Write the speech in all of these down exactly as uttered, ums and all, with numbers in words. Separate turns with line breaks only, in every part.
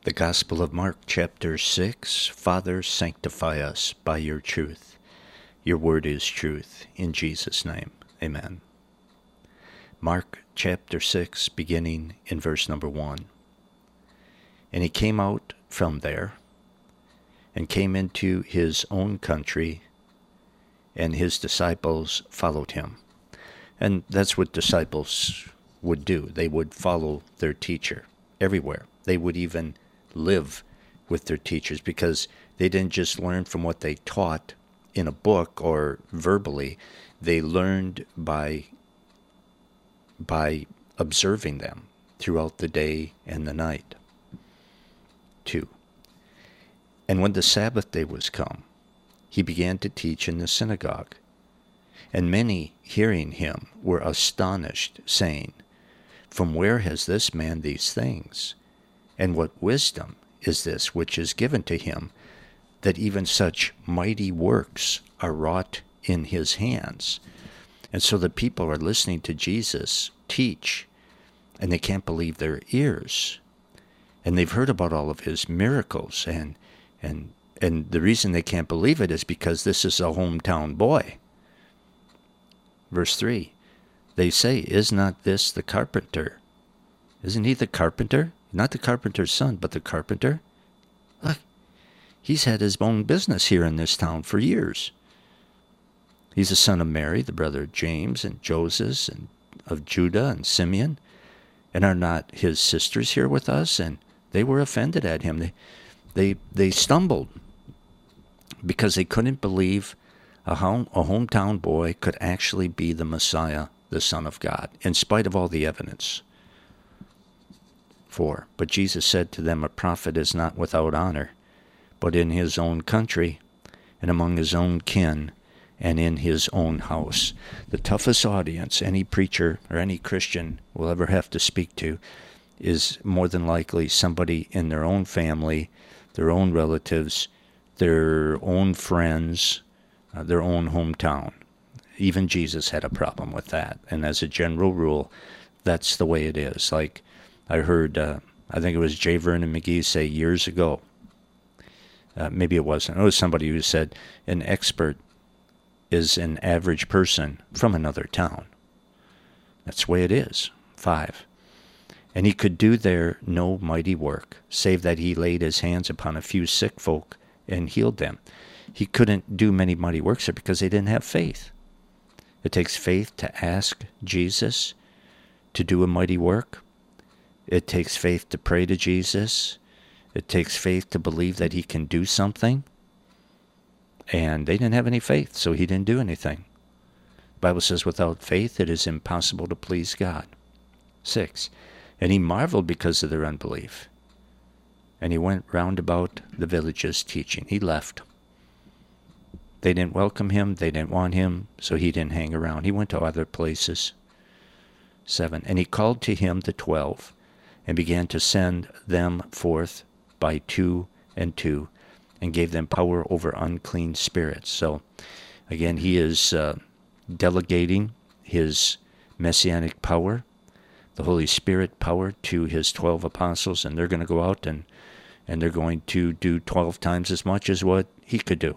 The Gospel of Mark, chapter six. Father, sanctify us by your truth. Your word is truth. In Jesus' name, amen. Mark, chapter six, beginning in verse number one. And he came out from there and came into his own country, and his disciples followed him. And that's what disciples would do. They would follow their teacher everywhere. They would even live with their teachers because they didn't just learn from what they taught in a book or verbally. They learned by by observing them throughout the day and the night. Two. And when the Sabbath day was come, he began to teach in the synagogue. And many, hearing him, were astonished, saying, From where has this man these things? And what wisdom is this which is given to him, that even such mighty works are wrought in his hands? And so the people are listening to Jesus teach, and they can't believe their ears. And they've heard about all of his miracles, and and and the reason they can't believe it is because this is a hometown boy. Verse three, they say, Is not this the carpenter? Isn't he the carpenter? Not the carpenter's son, but the carpenter. Look, he's had his own business here in this town for years. He's the son of Mary, the brother of James and Joseph, and of Judah and Simeon. And are not his sisters here with us? And they were offended at him. They, they, they stumbled because they couldn't believe a, home, a hometown boy could actually be the Messiah, the Son of God, in spite of all the evidence. Four. But Jesus said to them, A prophet is not without honor, but in his own country, and among his own kin, and in his own house. The toughest audience any preacher or any Christian will ever have to speak to is more than likely somebody in their own family, their own relatives, their own friends, uh, their own hometown. Even Jesus had a problem with that. And as a general rule, that's the way it is. Like, I heard, uh, I think it was J. Vernon McGee say years ago, uh, maybe it wasn't, it was somebody who said, an expert is an average person from another town. That's the way it is. Five. And he could do there no mighty work, save that he laid his hands upon a few sick folk and healed them. He couldn't do many mighty works there because they didn't have faith. It takes faith to ask Jesus to do a mighty work. It takes faith to pray to Jesus. It takes faith to believe that he can do something. And they didn't have any faith, so he didn't do anything. The Bible says, without faith it is impossible to please God. Six. And he marveled because of their unbelief. And he went round about the villages teaching. He left. They didn't welcome him. They didn't want him, so he didn't hang around. He went to other places. Seven. And he called to him the twelve, and began to send them forth by two and two, and gave them power over unclean spirits. So, again, he is uh, delegating his messianic power, the Holy Spirit power, to his twelve apostles, and they're going to go out and, and they're going to do twelve times as much as what he could do.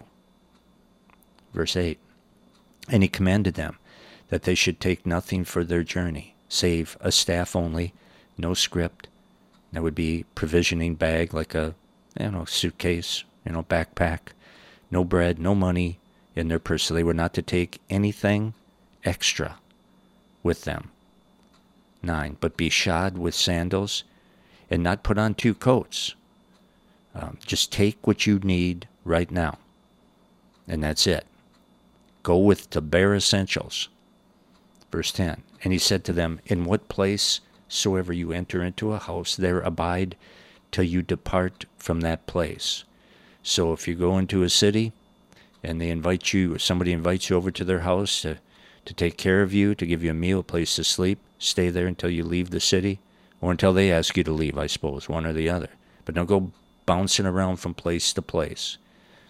Verse eight, and he commanded them that they should take nothing for their journey, save a staff only, no script. That would be provisioning bag, like a, you know, suitcase, you know, backpack. No bread, no money in their purse. So they were not to take anything extra with them. Nine, but be shod with sandals, and not put on two coats. Um, just take what you need right now, and that's it. Go with the bare essentials. Verse ten, and he said to them, In what place soever you enter into a house, there abide till you depart from that place. So if you go into a city and they invite you, or somebody invites you over to their house to, to take care of you, to give you a meal, a place to sleep, stay there until you leave the city, or until they ask you to leave, I suppose, one or the other. But don't go bouncing around from place to place.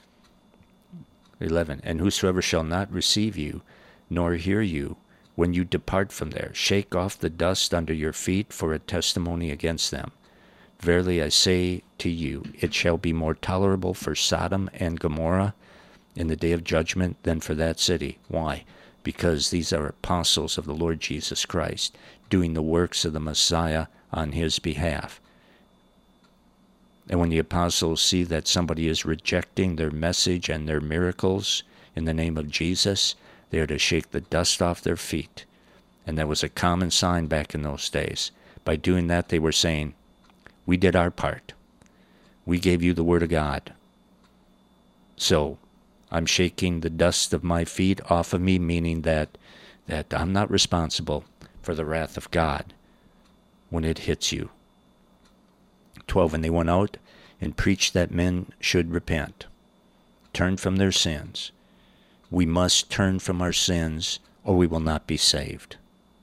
eleven, and whosoever shall not receive you, nor hear you, when you depart from there, shake off the dust under your feet for a testimony against them. Verily I say to you, it shall be more tolerable for Sodom and Gomorrah in the day of judgment than for that city. Why? Because these are apostles of the Lord Jesus Christ, doing the works of the Messiah on his behalf. And when the apostles see that somebody is rejecting their message and their miracles in the name of Jesus, they are to shake the dust off their feet. And that was a common sign back in those days. By doing that, they were saying, we did our part. We gave you the word of God. So I'm shaking the dust of my feet off of me, meaning that, that I'm not responsible for the wrath of God when it hits you. twelve, and they went out and preached that men should repent, turn from their sins. We must turn from our sins, or we will not be saved.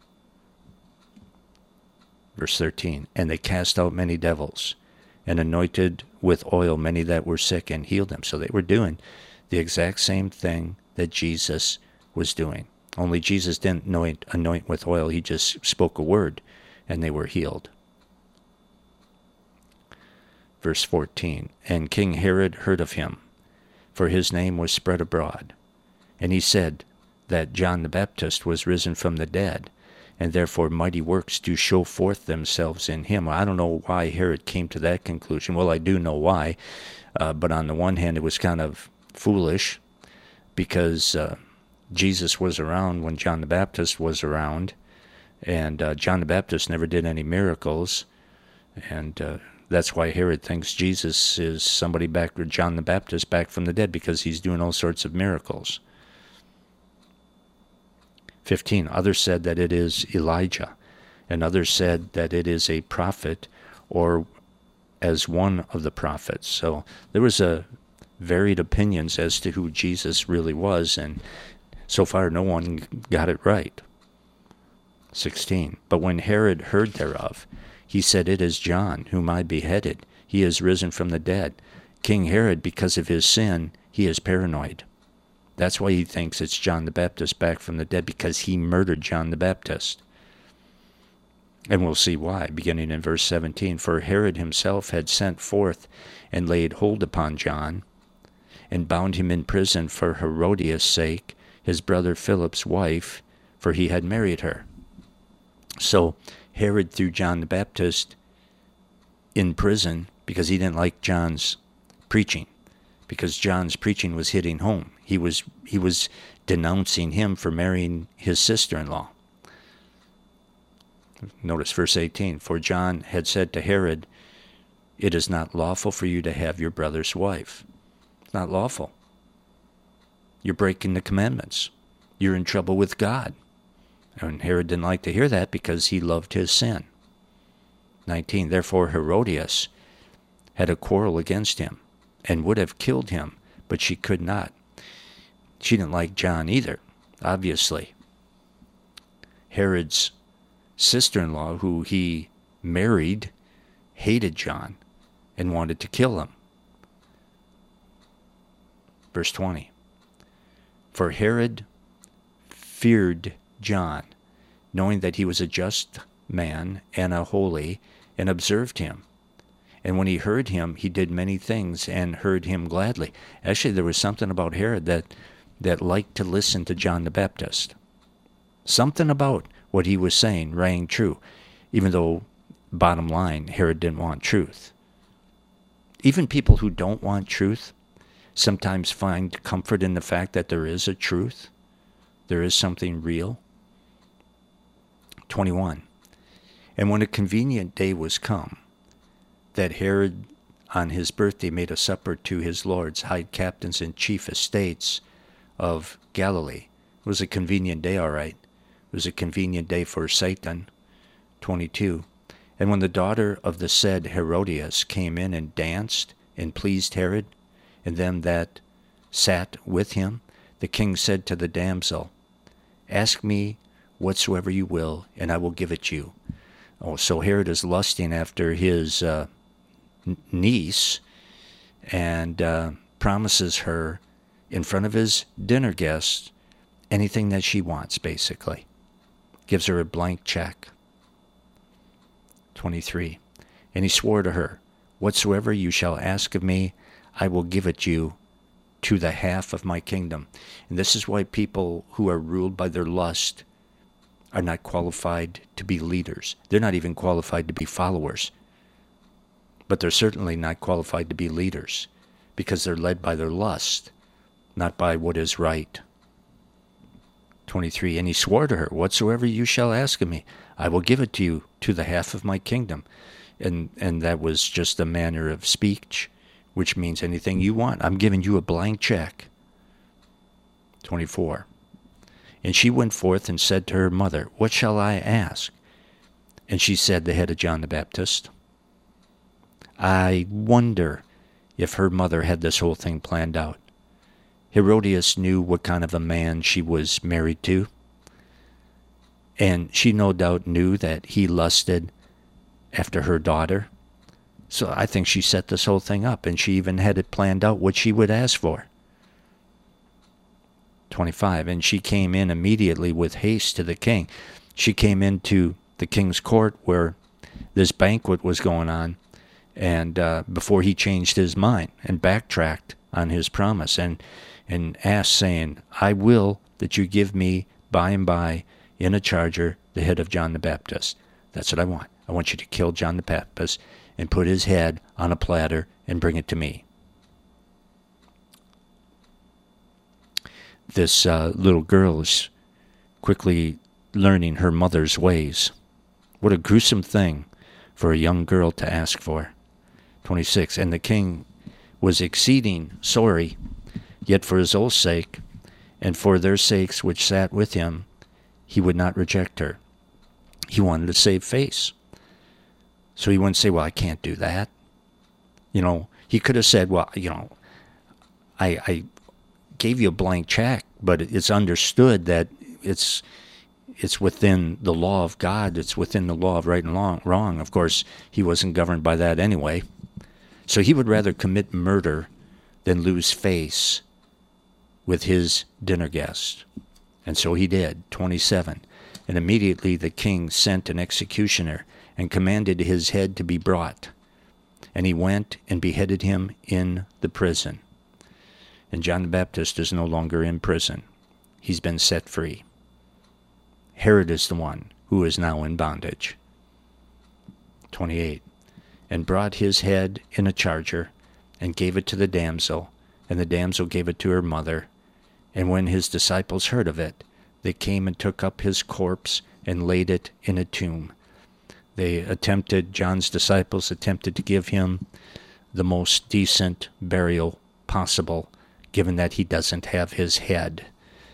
Verse thirteen, and they cast out many devils, and anointed with oil many that were sick, and healed them. So they were doing the exact same thing that Jesus was doing. Only Jesus didn't anoint, anoint with oil. He just spoke a word, and they were healed. Verse fourteen, and King Herod heard of him, for his name was spread abroad. And he said that John the Baptist was risen from the dead, and therefore mighty works do show forth themselves in him. I don't know why Herod came to that conclusion. Well, I do know why, uh, but on the one hand, it was kind of foolish, because uh, Jesus was around when John the Baptist was around, and uh, John the Baptist never did any miracles, and uh, that's why Herod thinks Jesus is somebody back, or John the Baptist back from the dead, because he's doing all sorts of miracles. fifteen, others said that it is Elijah, and others said that it is a prophet, or as one of the prophets. So there was a varied opinions as to who Jesus really was, and so far no one got it right. sixteen, but when Herod heard thereof, he said, it is John, whom I beheaded. He is risen from the dead. King Herod, because of his sin, he is paranoid. That's why he thinks it's John the Baptist back from the dead, because he murdered John the Baptist. And we'll see why, beginning in verse seventeen. For Herod himself had sent forth and laid hold upon John, and bound him in prison for Herodias' sake, his brother Philip's wife, for he had married her. So Herod threw John the Baptist in prison because he didn't like John's preaching, because John's preaching was hitting home. He was he was denouncing him for marrying his sister-in-law. Notice verse eighteen. For John had said to Herod, it is not lawful for you to have your brother's wife. It's not lawful. You're breaking the commandments. You're in trouble with God. And Herod didn't like to hear that because he loved his sin. nineteen. Therefore Herodias had a quarrel against him, and would have killed him, but she could not. She didn't like John either, obviously. Herod's sister-in-law, who he married, hated John and wanted to kill him. Verse twenty. For Herod feared John, knowing that he was a just man and a holy, and observed him. And when he heard him, he did many things and heard him gladly. Actually, there was something about Herod that, that liked to listen to John the Baptist. Something about what he was saying rang true, even though, bottom line, Herod didn't want truth. Even people who don't want truth sometimes find comfort in the fact that there is a truth. There is something real. twenty-one. And when a convenient day was come, that Herod on his birthday made a supper to his lords, high captains, and chief estates of Galilee. It was a convenient day, all right. It was a convenient day for Satan. twenty-two. And when the daughter of the said Herodias came in and danced and pleased Herod, and them that sat with him, the king said to the damsel, ask me whatsoever you will, and I will give it you. Oh, so Herod is lusting after his uh, niece, and uh, promises her in front of his dinner guests anything that she wants, basically. Gives her a blank check. twenty-three. And he swore to her, Whatsoever you shall ask of me, I will give it you to the half of my kingdom. And this is why people who are ruled by their lust are not qualified to be leaders. They're not even qualified to be followers. But they're certainly not qualified to be leaders because they're led by their lust, not by what is right. twenty-three, and he swore to her, whatsoever you shall ask of me, I will give it to you to the half of my kingdom. And and that was just a manner of speech, which means anything you want. I'm giving you a blank check. twenty-four, and she went forth and said to her mother, what shall I ask? And she said, the head of John the Baptist. I wonder if her mother had this whole thing planned out. Herodias knew what kind of a man she was married to, and she no doubt knew that he lusted after her daughter. So I think she set this whole thing up, and she even had it planned out what she would ask for. twenty-five, and she came in immediately with haste to the king. She came into the king's court where this banquet was going on, and uh, before he changed his mind and backtracked on his promise, and and asked, saying, I will that you give me by and by in a charger the head of John the Baptist. That's what I want. I want you to kill John the Baptist and put his head on a platter and bring it to me. This uh, little girl is quickly learning her mother's ways. What a gruesome thing for a young girl to ask for. twenty-six, and the king was exceeding sorry, yet for his own sake, and for their sakes which sat with him, he would not reject her. He wanted to save face. So he wouldn't say, well, I can't do that. You know, he could have said, well, you know, I, I gave you a blank check, but it's understood that it's it's within the law of God. It's within the law of right and wrong. wrong. Of course, he wasn't governed by that anyway. So he would rather commit murder than lose face with his dinner guest. And so he did. twenty-seven. And immediately the king sent an executioner and commanded his head to be brought. And he went and beheaded him in the prison. And John the Baptist is no longer in prison. He's been set free. Herod is the one who is now in bondage. twenty-eight. And brought his head in a charger and gave it to the damsel, and the damsel gave it to her mother. And when his disciples heard of it, they came and took up his corpse and laid it in a tomb. They attempted, John's disciples attempted to give him the most decent burial possible, given that he doesn't have his head.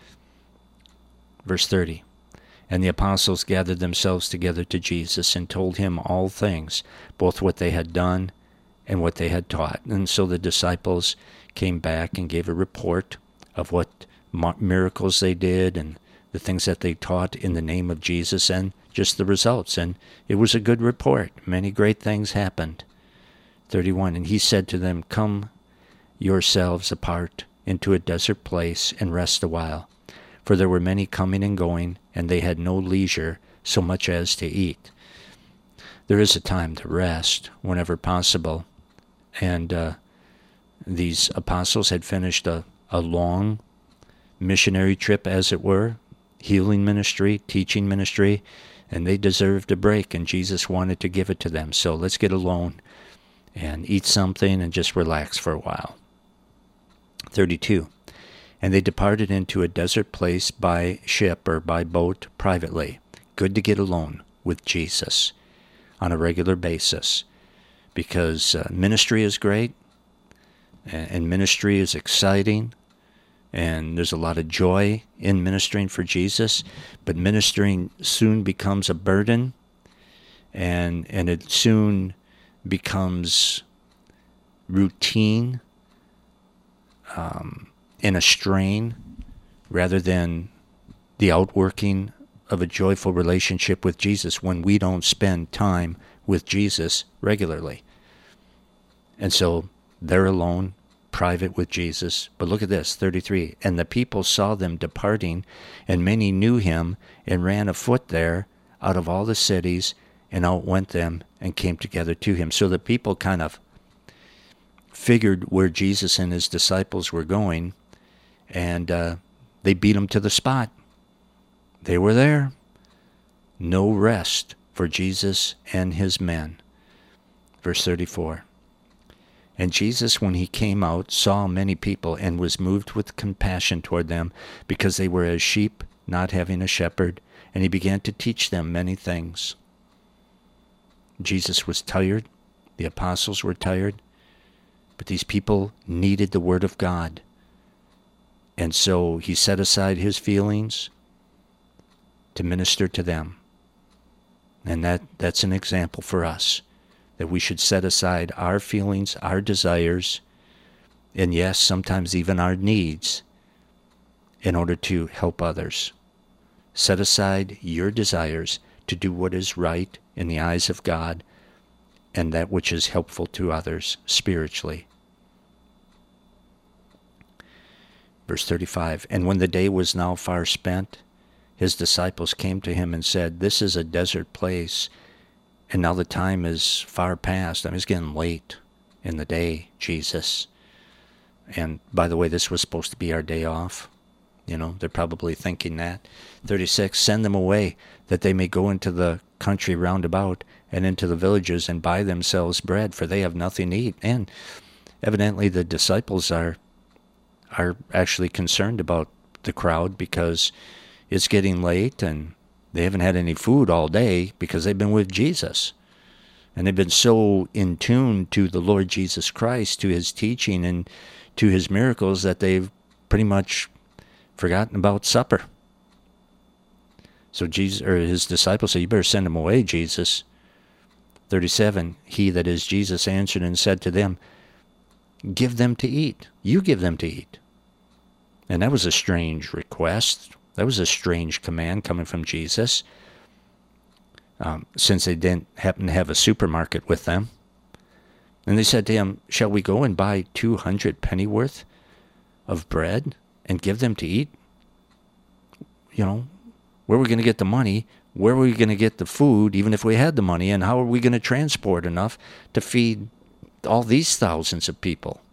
Verse thirty. And the apostles gathered themselves together to Jesus and told him all things, both what they had done and what they had taught. And so the disciples came back and gave a report of what miracles they did and the things that they taught in the name of Jesus and just the results. And it was a good report. Many great things happened. thirty-one. And he said to them, come yourselves apart into a desert place and rest a while. For there were many coming and going, and they had no leisure so much as to eat. There is a time to rest whenever possible. And uh, these apostles had finished a, a long missionary trip, as it were, healing ministry, teaching ministry, and they deserved a break, and Jesus wanted to give it to them. So let's get alone and eat something and just relax for a while. thirty-two. And they departed into a desert place by ship or by boat privately. Good to get alone with Jesus on a regular basis, because uh, ministry is great, and, and ministry is exciting, and there's a lot of joy in ministering for Jesus, but ministering soon becomes a burden, and and it soon becomes routine, um, and a strain, rather than the outworking of a joyful relationship with Jesus when we don't spend time with Jesus regularly. And so they're alone, private with Jesus. But look at this, thirty-three. And the people saw them departing, and many knew him, and ran afoot there out of all the cities, and outwent them, and came together to him. So the people kind of figured where Jesus and his disciples were going, and uh, they beat them to the spot. They were there. No rest for Jesus and his men. Verse thirty-four. And Jesus, when he came out, saw many people, and was moved with compassion toward them, because they were as sheep not having a shepherd, and he began to teach them many things. Jesus was tired. The apostles were tired. But these people needed the word of God. And so he set aside his feelings to minister to them. And that, that's an example for us, that we should set aside our feelings, our desires, and yes, sometimes even our needs, in order to help others. Set aside your desires to do what is right in the eyes of God, and that which is helpful to others spiritually. Verse thirty-five, and when the day was now far spent, his disciples came to him and said, this is a desert place, and now the time is far past. I mean, it's getting late in the day, Jesus. And by the way, this was supposed to be our day off. You know, they're probably thinking that. thirty-six, send them away, that they may go into the country round about, and into the villages, and buy themselves bread, for they have nothing to eat. And evidently the disciples are are actually concerned about the crowd, because it's getting late, and they haven't had any food all day, because they've been with Jesus. And they've been so in tune to the Lord Jesus Christ, to his teaching, and to his miracles, that they've pretty much forgotten about supper. So Jesus, or his disciples said, you better send them away, Jesus. thirty-seven, he, that is Jesus, answered and said to them, give them to eat. You give them to eat. And that was a strange request. That was a strange command coming from Jesus, um, since they didn't happen to have a supermarket with them. And they said to him, shall we go and buy two hundred pennyworth of bread and give them to eat? You know, where are we going to get the money? Where are we going to get the food, even if we had the money? And how are we going to transport enough to feed all these thousands of people?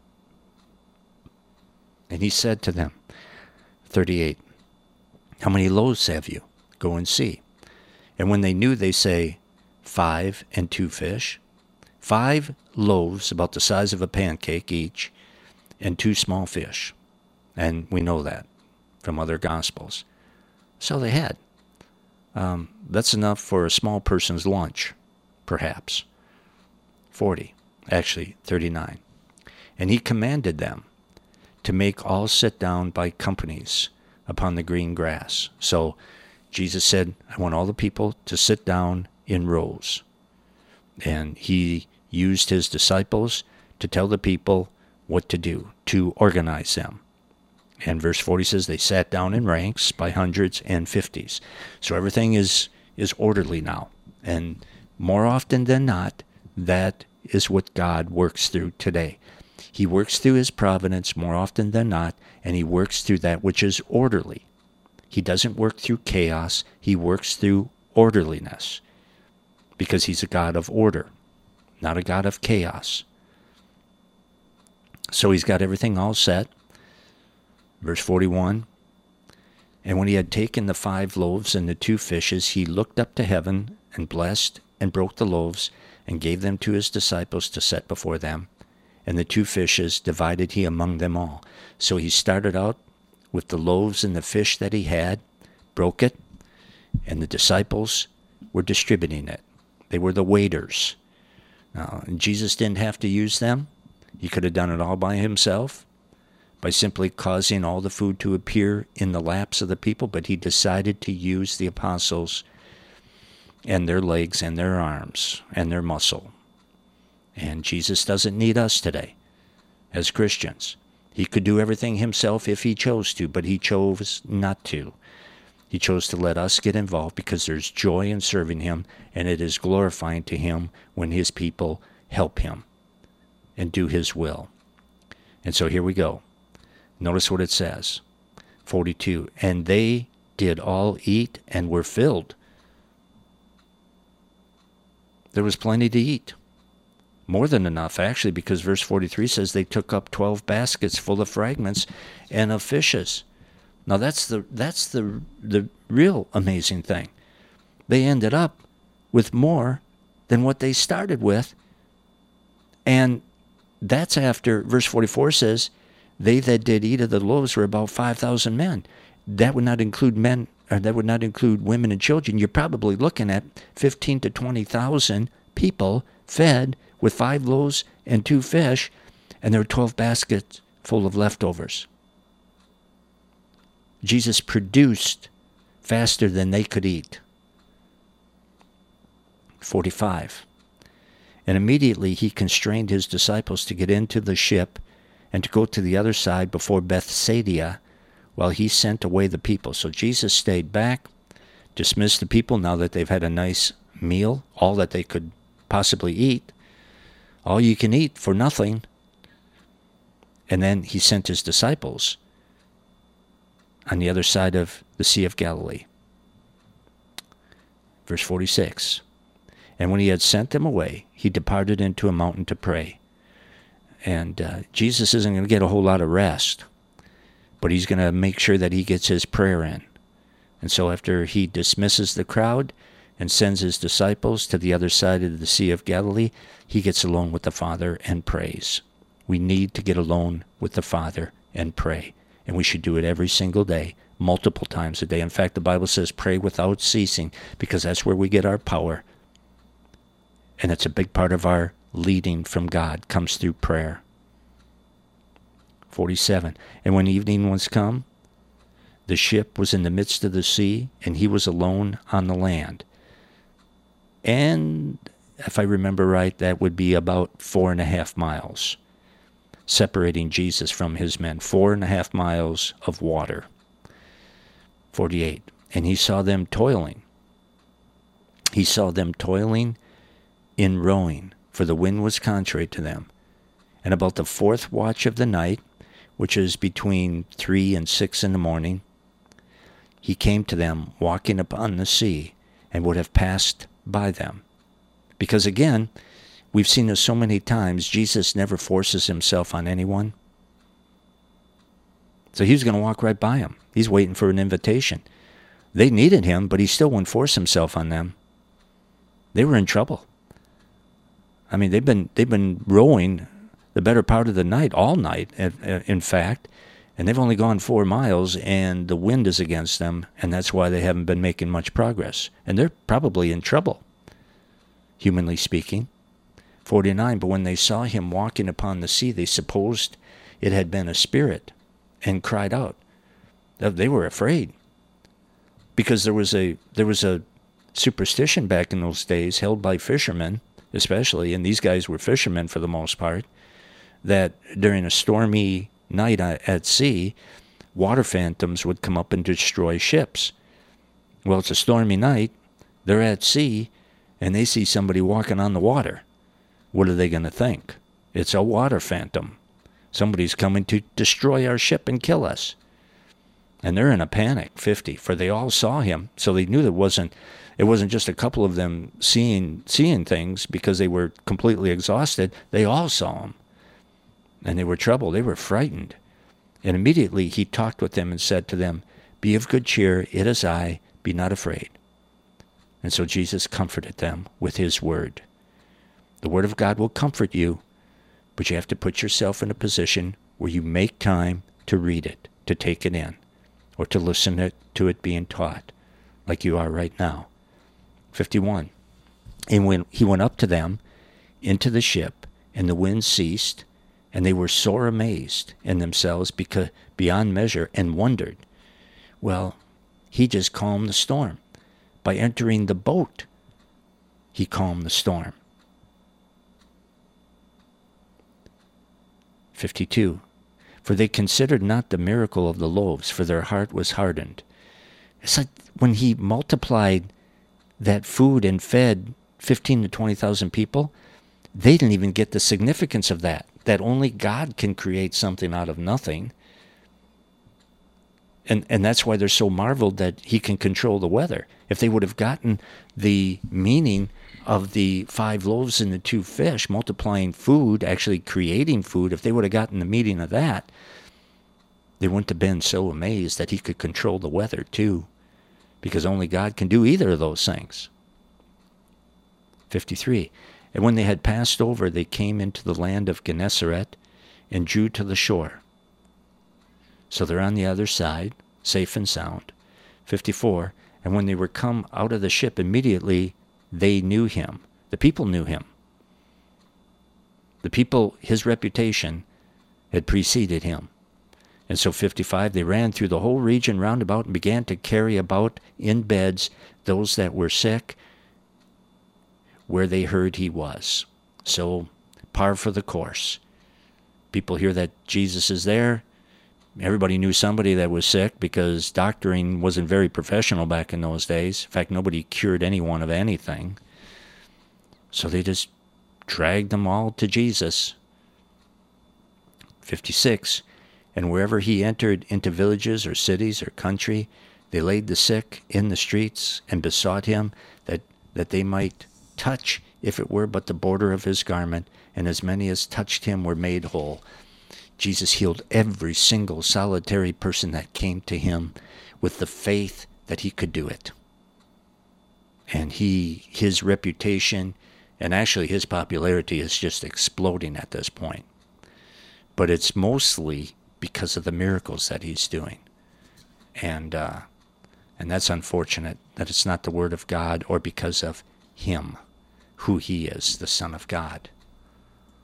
And he said to them, thirty-eight, how many loaves have you? Go and see. And when they knew, they say, five and two fish. Five loaves about the size of a pancake each, and two small fish. And we know that from other Gospels. So they had. Um, that's enough for a small person's lunch, perhaps. forty, actually thirty-nine. And he commanded them to make all sit down by companies upon the green grass. So Jesus said, I want all the people to sit down in rows. And he used his disciples to tell the people what to do, to organize them. And verse forty says they sat down in ranks by hundreds and fifties. So everything is, is orderly now. And more often than not, that is what God works through today. He works through his providence more often than not, and he works through that which is orderly. He doesn't work through chaos. He works through orderliness, because he's a God of order, not a God of chaos. So he's got everything all set. Verse forty-one, and when he had taken the five loaves and the two fishes, he looked up to heaven and blessed and broke the loaves and gave them to his disciples to set before them. And the two fishes divided he among them all. So he started out with the loaves and the fish that he had, broke it, and the disciples were distributing it. They were the waiters. Now, Jesus didn't have to use them. He could have done it all by himself, by simply causing all the food to appear in the laps of the people, but he decided to use the apostles and their legs and their arms and their muscle. And Jesus doesn't need us today as Christians. He could do everything himself if he chose to, but he chose not to. He chose to let us get involved because there's joy in serving him, and it is glorifying to him when his people help him and do his will. And so here we go. Notice what it says. forty-two, and they did all eat and were filled. There was plenty to eat. More than enough, actually, because verse forty-three says they took up twelve baskets full of fragments and of fishes. Now that's the that's the the real amazing thing. They ended up with more than what they started with. And that's after verse forty-four says, they that did eat of the loaves were about five thousand men. That would not include men, or that would not include women and children. You're probably looking at fifteen to twenty thousand people fed with five loaves and two fish, and there were twelve baskets full of leftovers. Jesus produced faster than they could eat. forty-five. And immediately he constrained his disciples to get into the ship and to go to the other side before Bethsaida, while he sent away the people. So Jesus stayed back, dismissed the people now that they've had a nice meal, all that they could possibly eat, all you can eat for nothing. And then he sent his disciples on the other side of the Sea of Galilee. Verse forty-six. And when he had sent them away, he departed into a mountain to pray. And uh, Jesus isn't going to get a whole lot of rest, but he's going to make sure that he gets his prayer in. And so after he dismisses the crowd and sends his disciples to the other side of the Sea of Galilee, he gets alone with the Father and prays. We need to get alone with the Father and pray. And we should do it every single day, multiple times a day. In fact, the Bible says pray without ceasing, because that's where we get our power. And it's a big part of our leading from God, comes through prayer. forty-seven. And when evening was come, the ship was in the midst of the sea, and he was alone on the land. And if I remember right, that would be about four and a half miles separating Jesus from his men. Four and a half miles of water. forty-eight. And he saw them toiling. He saw them toiling in rowing, for the wind was contrary to them. And about the fourth watch of the night, which is between three and six in the morning, he came to them walking upon the sea, and would have passed by them. Because again, we've seen this so many times, Jesus never forces himself on anyone. So he was going to walk right by them. He's waiting for an invitation. They needed him, but he still wouldn't force himself on them. They were in trouble. I mean, they've been they've been rowing the better part of the night, all night, in fact, and they've only gone four miles, and the wind is against them, and that's why they haven't been making much progress. And they're probably in trouble, humanly speaking. forty-nine, but when they saw him walking upon the sea, they supposed it had been a spirit, and cried out. They were afraid, because there was a there was a superstition back in those days held by fishermen, especially, and these guys were fishermen for the most part, that during a stormy night at sea, water phantoms would come up and destroy ships. Well, it's a stormy night, they're at sea, and they see somebody walking on the water. What are they going to think? It's a water phantom. Somebody's coming to destroy our ship and kill us. And they're in a panic, fifty, for they all saw him, so they knew that wasn't It wasn't just a couple of them seeing seeing things because they were completely exhausted. They all saw him. And they were troubled. They were frightened. And immediately he talked with them and said to them, "Be of good cheer. It is I. Be not afraid." And so Jesus comforted them with his word. The word of God will comfort you, but you have to put yourself in a position where you make time to read it, to take it in, or to listen to it being taught, like you are right now. fifty-one. And when he went up to them into the ship, and the wind ceased, and they were sore amazed in themselves because beyond measure, and wondered. Well, he just calmed the storm. By entering the boat, he calmed the storm. fifty-two. For they considered not the miracle of the loaves, for their heart was hardened. It's like when he multiplied that food and fed fifteen to twenty thousand people, they didn't even get the significance of that, that only God can create something out of nothing. And and that's why they're so marveled that he can control the weather. If they would have gotten the meaning of the five loaves and the two fish, multiplying food, actually creating food, if they would have gotten the meaning of that, they wouldn't have been so amazed that he could control the weather too, because only God can do either of those things. fifty-three. And when they had passed over, they came into the land of Gennesaret and drew to the shore. So they're on the other side, safe and sound. fifty-four. And when they were come out of the ship, immediately they knew him. The people knew him. The people, his reputation had preceded him. And so fifty-five, they ran through the whole region round about and began to carry about in beds those that were sick, where they heard he was. So, par for the course. People hear that Jesus is there. Everybody knew somebody that was sick, because doctoring wasn't very professional back in those days. In fact, nobody cured anyone of anything. So they just dragged them all to Jesus. fifty-six. And wherever he entered into villages or cities or country, they laid the sick in the streets and besought him that, that they might touch, if it were but the border of his garment, and as many as touched him were made whole. Jesus healed every single solitary person that came to him with the faith that he could do it. And he, his reputation, and actually his popularity is just exploding at this point. But it's mostly because of the miracles that he's doing. And uh, and that's unfortunate that it's not the Word of God or because of him, who he is, the Son of God.